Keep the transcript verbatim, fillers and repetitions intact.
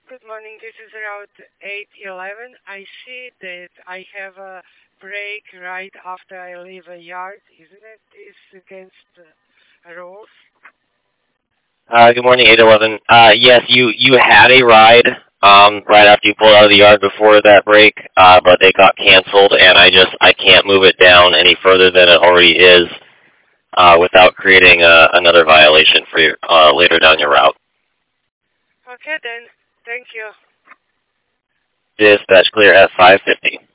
Good morning. This is Route eight eleven. I see that I have a break right after I leave a yard. Isn't it? It's against the rules. Uh, good morning, eight eleven. Uh, yes, you, you had a ride um, right after you pulled out of the yard before that break, uh, but they got canceled, and I just I can't move it down any further than it already is uh, without creating a, another violation for your, uh, later down your route. Okay then. Thank you. Dispatch clear at five fifty.